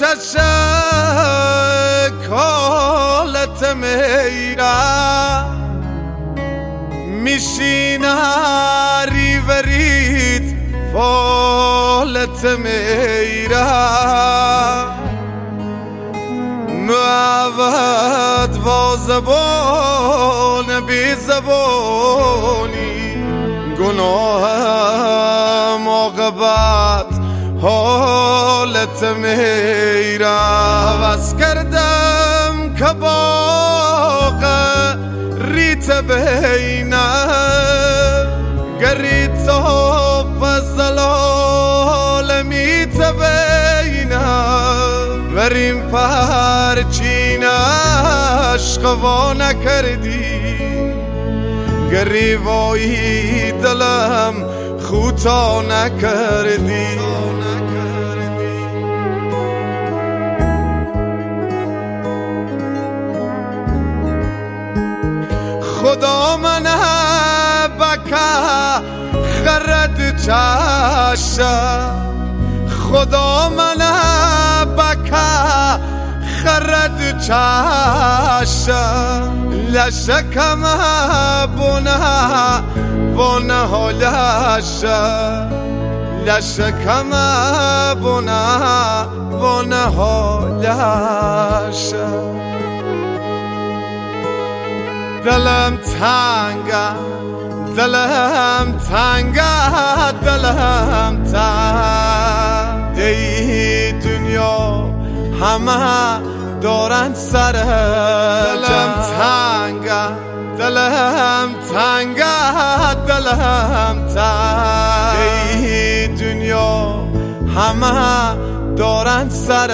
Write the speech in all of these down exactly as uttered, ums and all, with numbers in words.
چشک حالت میره میشینه ریورید فالت میره معود و زبان بی زبانی گناهم عاقبت حالت میره عوض کردم که باغ ریت بینه گریت و فضلال میت بینه وریم پرچین عشق و نکردی گریوایی دلم خوتا نکردی خدا من بکه خرد چشه خدا من بکه خرد چشه لشکم بونه بونه ها لشه لشکم بونه بونه ها لشه دلم تنگه دلم تنگه دلم تنگ دی دنیا همه دارن سر دلم تنگه دلم تنگه دلم تنگ دی دنیا همه دارن سر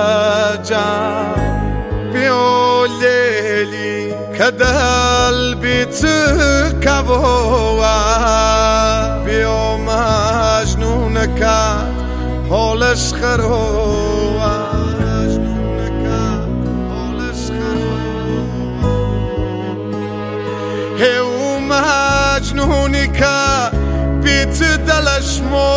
جم بیو لیلی که دل بی تو کبوه بیو مجنون کد حالش خروه مجنون کد حالش خروه هیو مجنونی که بی تو دلش مو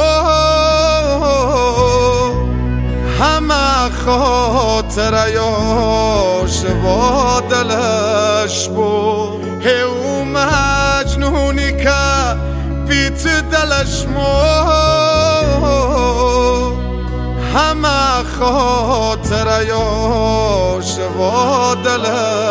همه خاطر یاش و دلش بود هیو مجنونی که بی تو دلش مود همه خاطر یاش و دلش